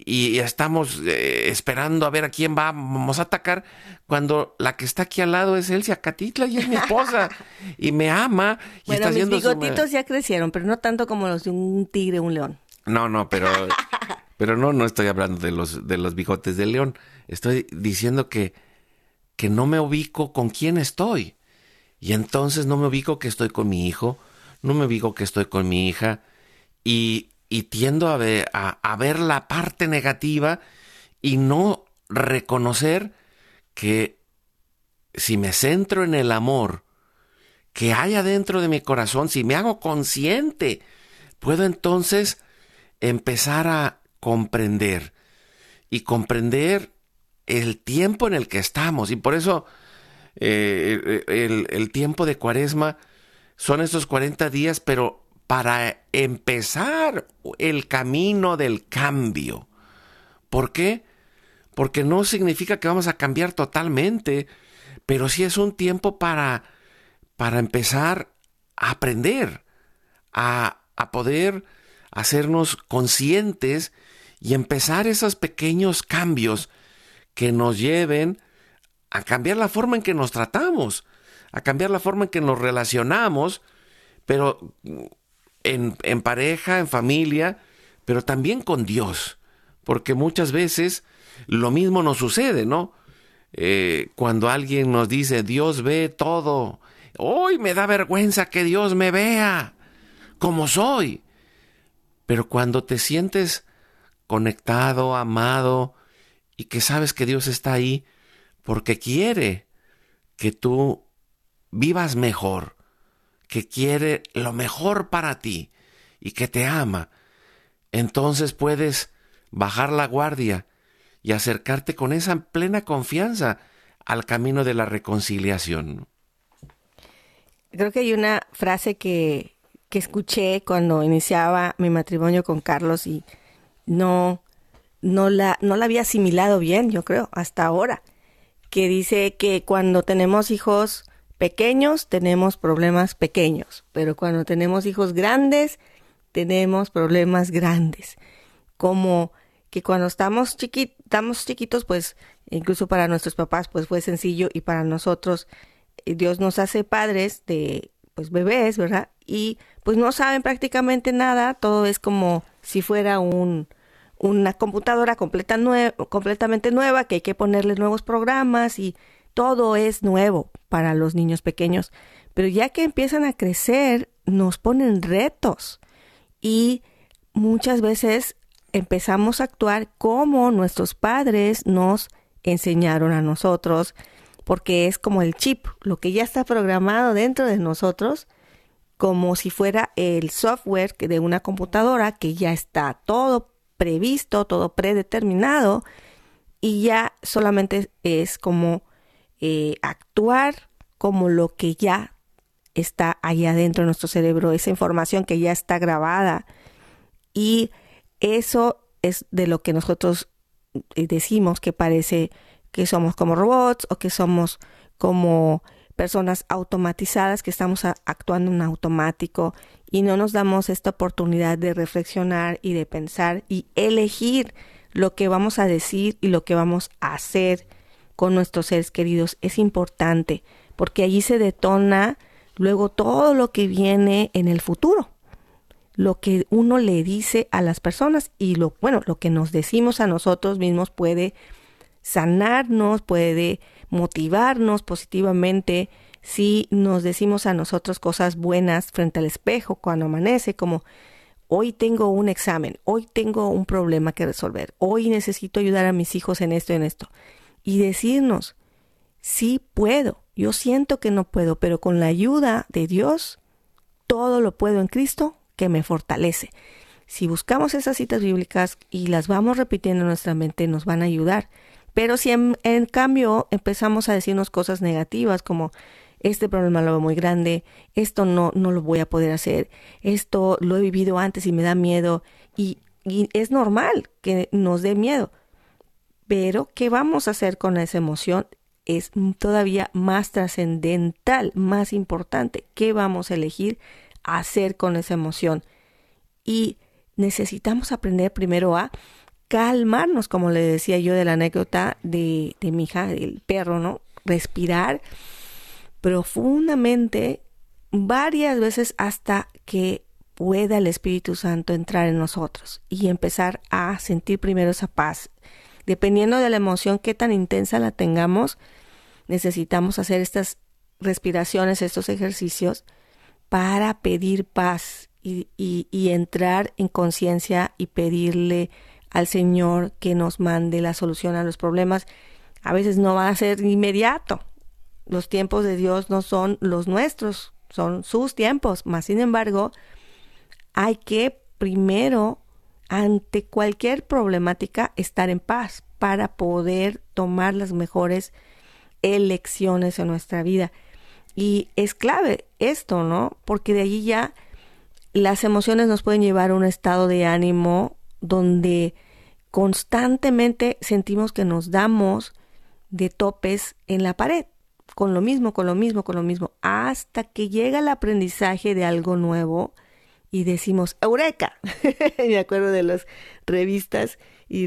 Speaker 4: y estamos esperando a ver a quién vamos a atacar, cuando la que está aquí al lado es Elsia Catitla y es mi esposa y me ama. Y
Speaker 2: Bueno,
Speaker 4: está
Speaker 2: mis
Speaker 4: haciendo
Speaker 2: bigotitos ya crecieron, pero no tanto como los de un tigre o un león.
Speaker 4: No, pero no estoy hablando de los bigotes de león. Estoy diciendo que no me ubico con quién estoy. Y entonces no me ubico que estoy con mi hijo, no me ubico que estoy con mi hija, y tiendo a ver la parte negativa y no reconocer que si me centro en el amor que hay adentro de mi corazón, si me hago consciente, puedo entonces empezar a comprender el tiempo en el que estamos. Y por eso el tiempo de Cuaresma son estos 40 días, pero para empezar el camino del cambio. ¿Por qué? Porque no significa que vamos a cambiar totalmente, pero sí es un tiempo para empezar a aprender, a poder hacernos conscientes y empezar esos pequeños cambios que nos lleven a cambiar la forma en que nos tratamos, a cambiar la forma en que nos relacionamos, pero en pareja, en familia, pero también con Dios, porque muchas veces lo mismo nos sucede, ¿no? Cuando alguien nos dice, Dios ve todo, hoy me da vergüenza que Dios me vea como soy, pero cuando te sientes conectado, amado, y que sabes que Dios está ahí porque quiere que tú vivas mejor, que quiere lo mejor para ti y que te ama, entonces puedes bajar la guardia y acercarte con esa plena confianza al camino de la reconciliación.
Speaker 2: Creo que hay una frase que escuché cuando iniciaba mi matrimonio con Carlos y no la había asimilado bien, yo creo, hasta ahora, que dice que cuando tenemos hijos pequeños tenemos problemas pequeños, pero cuando tenemos hijos grandes tenemos problemas grandes. Como que cuando estamos chiquitos, pues incluso para nuestros papás pues fue sencillo, y para nosotros Dios nos hace padres de pues bebés, ¿verdad? Y pues no saben prácticamente nada, todo es como si fuera una computadora completamente nueva, que hay que ponerle nuevos programas y todo es nuevo para los niños pequeños. Pero ya que empiezan a crecer, nos ponen retos y muchas veces empezamos a actuar como nuestros padres nos enseñaron a nosotros, porque es como el chip, lo que ya está programado dentro de nosotros, como si fuera el software de una computadora que ya está todo previsto, todo predeterminado, y ya solamente es como actuar como lo que ya está allá adentro de nuestro cerebro, esa información que ya está grabada. Y eso es de lo que nosotros decimos que parece que somos como robots o que somos como personas automatizadas, que estamos actuando en automático y no nos damos esta oportunidad de reflexionar y de pensar y elegir lo que vamos a decir y lo que vamos a hacer con nuestros seres queridos. Es importante porque allí se detona luego todo lo que viene en el futuro, lo que uno le dice a las personas y lo que nos decimos a nosotros mismos puede sanarnos, puede motivarnos positivamente si nos decimos a nosotros cosas buenas frente al espejo cuando amanece, como hoy tengo un examen, hoy tengo un problema que resolver, hoy necesito ayudar a mis hijos en esto y en esto. Y decirnos, sí puedo, yo siento que no puedo, pero con la ayuda de Dios, todo lo puedo en Cristo que me fortalece. Si buscamos esas citas bíblicas y las vamos repitiendo en nuestra mente, nos van a ayudar. Pero si en cambio empezamos a decirnos cosas negativas como este problema lo veo muy grande, esto no lo voy a poder hacer, esto lo he vivido antes y me da miedo, y es normal que nos dé miedo, pero ¿qué vamos a hacer con esa emoción? Es todavía más trascendental, más importante. ¿Qué vamos a elegir hacer con esa emoción? Y necesitamos aprender primero a calmarnos, como le decía yo de la anécdota de mi hija, del perro, ¿no? Respirar profundamente varias veces hasta que pueda el Espíritu Santo entrar en nosotros y empezar a sentir primero esa paz. Dependiendo de la emoción, qué tan intensa la tengamos, necesitamos hacer estas respiraciones, estos ejercicios para pedir paz y entrar en conciencia y pedirle al Señor que nos mande la solución a los problemas. A veces no va a ser inmediato. Los tiempos de Dios no son los nuestros, son sus tiempos. Mas, sin embargo, hay que primero, ante cualquier problemática, estar en paz para poder tomar las mejores elecciones en nuestra vida. Y es clave esto, ¿no? Porque de allí ya las emociones nos pueden llevar a un estado de ánimo donde constantemente sentimos que nos damos de topes en la pared, con lo mismo, hasta que llega el aprendizaje de algo nuevo y decimos ¡Eureka! Me acuerdo de las revistas y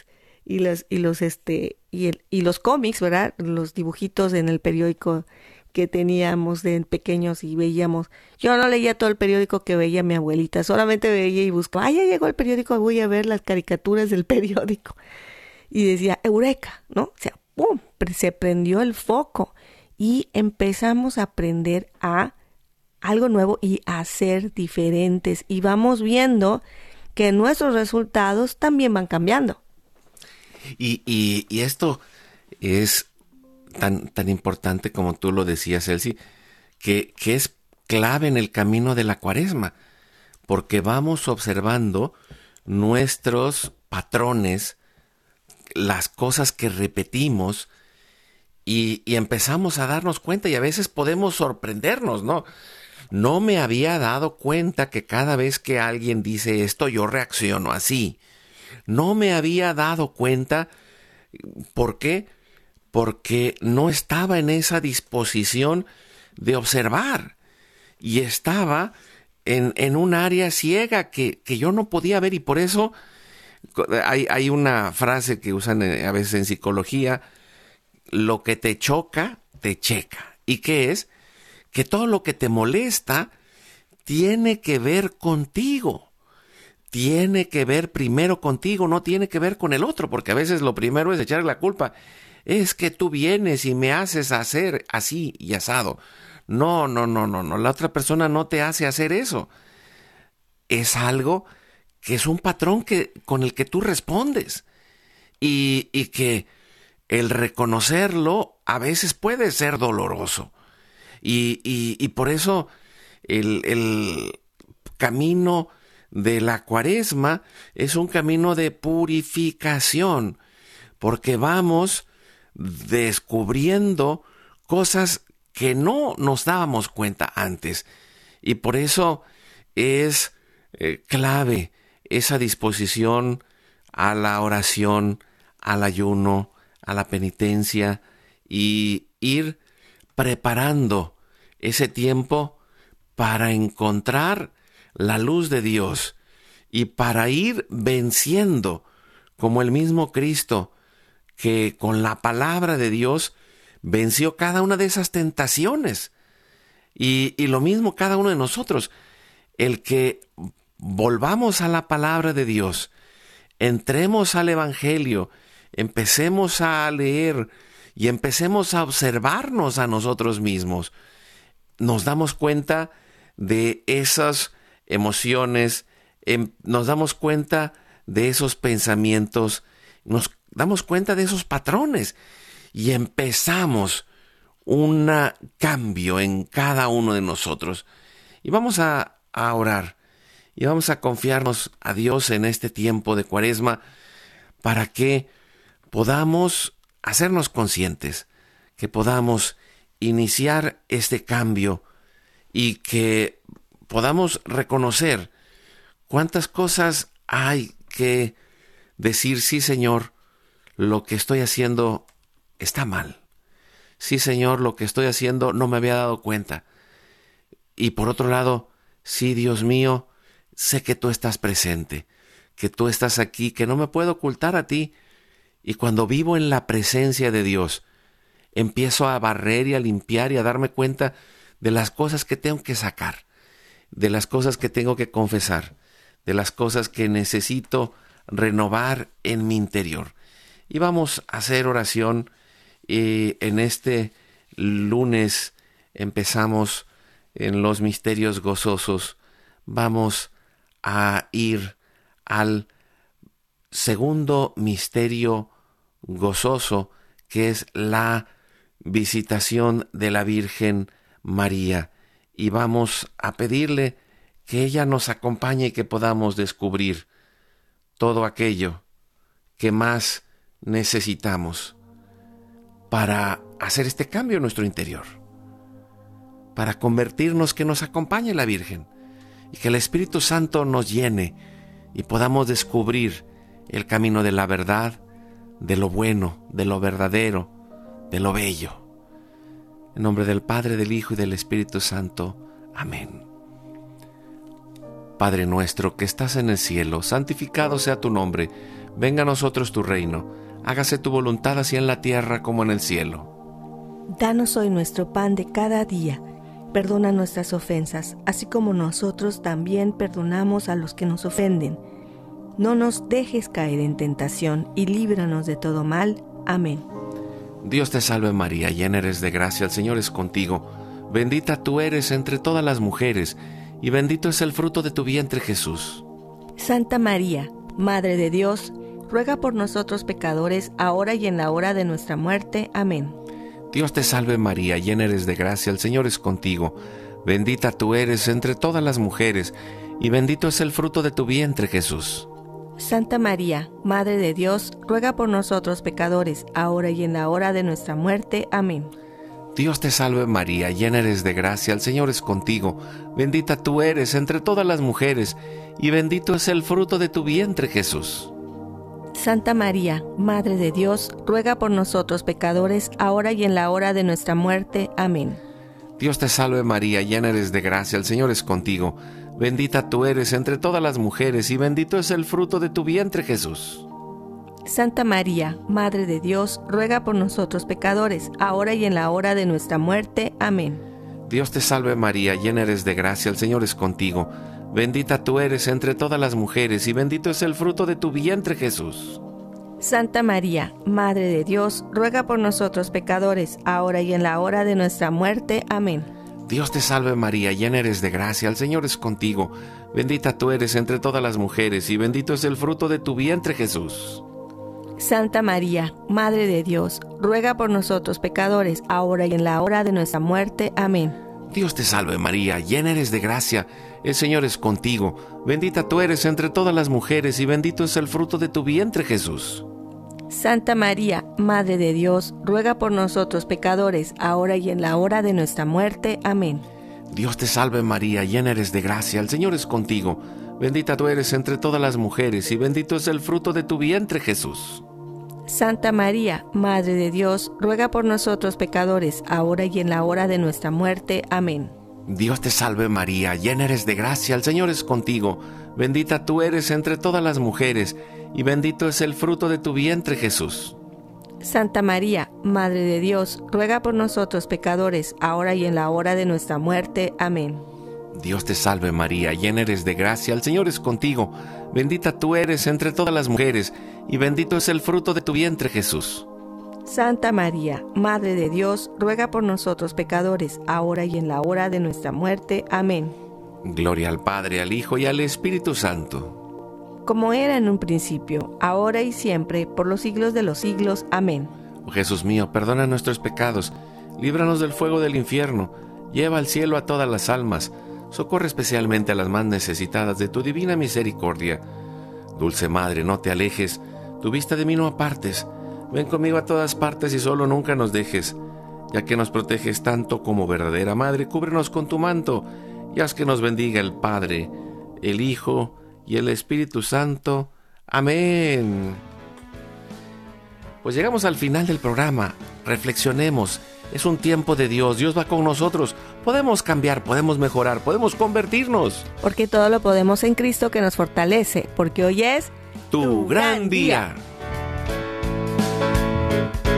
Speaker 2: los cómics, ¿verdad? Los dibujitos en el periódico que teníamos de pequeños y veíamos. Yo no leía todo el periódico que veía mi abuelita, solamente veía y buscaba, ya llegó el periódico, voy a ver las caricaturas del periódico. Y decía, ¡Eureka! ¿No? O sea, ¡pum! Se prendió el foco y empezamos a aprender a algo nuevo y a ser diferentes. Y vamos viendo que nuestros resultados también van cambiando.
Speaker 4: Y esto es tan importante como tú lo decías, Elsie, que es clave en el camino de la Cuaresma, porque vamos observando nuestros patrones, las cosas que repetimos, y empezamos a darnos cuenta, y a veces podemos sorprendernos, ¿no? No me había dado cuenta que cada vez que alguien dice esto, yo reacciono así. No me había dado cuenta. ¿Por qué? Porque no estaba en esa disposición de observar y estaba en un área ciega que yo no podía ver, y por eso hay una frase que usan a veces en psicología: lo que te choca, te checa. ¿Y qué es? Que todo lo que te molesta tiene que ver contigo. Tiene que ver primero contigo, no tiene que ver con el otro, porque a veces lo primero es echarle la culpa. Es que tú vienes y me haces hacer así y asado. No, la otra persona no te hace hacer eso. Es algo que es un patrón con el que tú respondes. Y que el reconocerlo a veces puede ser doloroso. Y por eso el camino de la Cuaresma es un camino de purificación, porque vamos descubriendo cosas que no nos dábamos cuenta antes, y por eso es clave esa disposición a la oración, al ayuno, a la penitencia, y ir preparando ese tiempo para encontrar la luz de Dios y para ir venciendo, como el mismo Cristo, que con la palabra de Dios venció cada una de esas tentaciones. Y lo mismo cada uno de nosotros, el que volvamos a la palabra de Dios, entremos al Evangelio, empecemos a leer y empecemos a observarnos a nosotros mismos, nos damos cuenta de esas emociones, nos damos cuenta de esos pensamientos, nos damos cuenta de esos patrones y empezamos un cambio en cada uno de nosotros. Y vamos a orar y vamos a confiarnos a Dios en este tiempo de Cuaresma para que podamos hacernos conscientes, que podamos iniciar este cambio y que podamos reconocer cuántas cosas hay que decir: sí, Señor, lo que estoy haciendo está mal. Sí, Señor, lo que estoy haciendo no me había dado cuenta. Y por otro lado, sí, Dios mío, sé que tú estás presente, que tú estás aquí, que no me puedo ocultar a ti. Y cuando vivo en la presencia de Dios, empiezo a barrer y a limpiar y a darme cuenta de las cosas que tengo que sacar, de las cosas que tengo que confesar, de las cosas que necesito renovar en mi interior. Y vamos a hacer oración. En este lunes empezamos en los misterios gozosos. Vamos a ir al segundo misterio gozoso, que es la visitación de la Virgen María. Y vamos a pedirle que ella nos acompañe y que podamos descubrir todo aquello que más necesitamos para hacer este cambio en nuestro interior, para convertirnos, que nos acompañe la Virgen y que el Espíritu Santo nos llene y podamos descubrir el camino de la verdad, de lo bueno, de lo verdadero, de lo bello. En nombre del Padre, del Hijo y del Espíritu Santo. Amén. Padre nuestro que estás en el cielo, santificado sea tu nombre. Venga a nosotros tu reino. Hágase tu voluntad así en la tierra como en el cielo.
Speaker 2: Danos hoy nuestro pan de cada día. Perdona nuestras ofensas, así como nosotros también perdonamos a los que nos ofenden. No nos dejes caer en tentación y líbranos de todo mal. Amén.
Speaker 4: Dios te salve María, llena eres de gracia, el Señor es contigo. Bendita tú eres entre todas las mujeres, y bendito es el fruto de tu vientre Jesús.
Speaker 2: Santa María, Madre de Dios, ruega por nosotros pecadores, ahora y en la hora de nuestra muerte. Amén.
Speaker 4: Dios te salve María, llena eres de gracia, el Señor es contigo. Bendita tú eres entre todas las mujeres, y bendito es el fruto de tu vientre Jesús.
Speaker 2: Santa María, Madre de Dios, ruega por nosotros pecadores, ahora y en la hora de nuestra muerte. Amén.
Speaker 4: Dios te salve María, llena eres de gracia, el Señor es contigo. Bendita tú eres entre todas las mujeres, y bendito es el fruto de tu vientre Jesús.
Speaker 2: Santa María, Madre de Dios, ruega por nosotros pecadores, ahora y en la hora de nuestra muerte. Amén.
Speaker 4: Dios te salve María, llena eres de gracia, el Señor es contigo. Bendita tú eres entre todas las mujeres, y bendito es el fruto de tu vientre Jesús.
Speaker 2: Santa María, Madre de Dios, ruega por nosotros pecadores, ahora y en la hora de nuestra muerte. Amén.
Speaker 4: Dios te salve María, llena eres de gracia, el Señor es contigo. Bendita tú eres entre todas las mujeres, y bendito es el fruto de tu vientre Jesús.
Speaker 2: Santa María, Madre de Dios, ruega por nosotros pecadores, ahora y en la hora de nuestra muerte. Amén.
Speaker 4: Dios te salve María, llena eres de gracia, el Señor es contigo. Bendita tú eres entre todas las mujeres, y bendito es el fruto de tu vientre Jesús.
Speaker 2: Santa María, Madre de Dios, ruega por nosotros pecadores, ahora y en la hora de nuestra muerte. Amén.
Speaker 4: Dios te salve María, llena eres de gracia, el Señor es contigo. Bendita tú eres entre todas las mujeres, y bendito es el fruto de tu vientre Jesús.
Speaker 2: Santa María, Madre de Dios, ruega por nosotros pecadores, ahora y en la hora de nuestra muerte. Amén.
Speaker 4: Dios te salve María, llena eres de gracia, el Señor es contigo. Bendita tú eres entre todas las mujeres, y bendito es el fruto de tu vientre Jesús.
Speaker 2: Santa María, Madre de Dios, ruega por nosotros pecadores, ahora y en la hora de nuestra muerte. Amén.
Speaker 4: Dios te salve María, llena eres de gracia, el Señor es contigo. Bendita tú eres entre todas las mujeres, y bendito es el fruto de tu vientre Jesús.
Speaker 2: Santa María, Madre de Dios, ruega por nosotros pecadores, ahora y en la hora de nuestra muerte. Amén.
Speaker 4: Dios te salve María, llena eres de gracia, el Señor es contigo. Bendita tú eres entre todas las mujeres, y bendito es el fruto de tu vientre Jesús.
Speaker 2: Santa María, Madre de Dios, ruega por nosotros pecadores, ahora y en la hora de nuestra muerte. Amén.
Speaker 4: Gloria al Padre, al Hijo y al Espíritu Santo.
Speaker 2: Como era en un principio, ahora y siempre, por los siglos de los siglos. Amén.
Speaker 4: Oh Jesús mío, perdona nuestros pecados, líbranos del fuego del infierno, lleva al cielo a todas las almas, socorre especialmente a las más necesitadas de tu divina misericordia. Dulce Madre, no te alejes, tu vista de mí no apartes. Ven conmigo a todas partes y solo nunca nos dejes. Ya que nos proteges tanto como verdadera Madre, cúbrenos con tu manto y haz que nos bendiga el Padre, el Hijo y el Espíritu Santo. Amén. Pues llegamos al final del programa. Reflexionemos Es un tiempo de Dios. Dios va con nosotros. Podemos cambiar, podemos mejorar, podemos convertirnos.
Speaker 2: Porque todo lo podemos en Cristo que nos fortalece. Porque hoy es
Speaker 4: Tu gran día.